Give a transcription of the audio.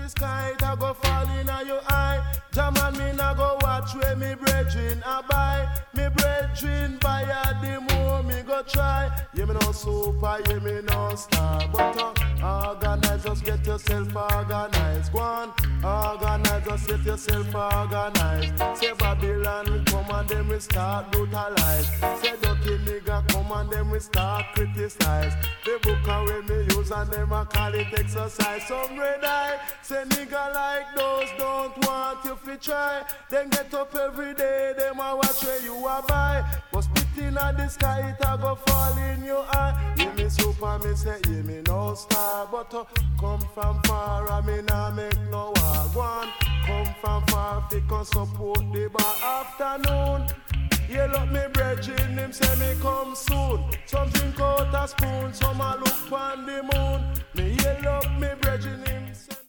the sky, it a go fall in your eye. Jaman me na go watch where me brethren a buy. Me brethren buy a the more me go try. Yeah me no super, yeah me no star. But organize, just get yourself organized. Go on, organize, just get yourself organized. Say Babylon come and then we start brutalize. Say dirty nigga come and then we start criticize. The book away me use and them a call it exercise. Some red eye, say nigga like those don't want you fi try. Then get up every day, them a watch where you a buy. But spitting at the sky, it a go fall in your eye. Yeah me super, me say, yeah me no star. But come from far, I me nah make no war. Go on, come from far, fi can support the bar afternoon. Yeah, look me brethren, him say me come soon. Some drink out a spoon, some a look on the moon. Me yell up me brethren, him say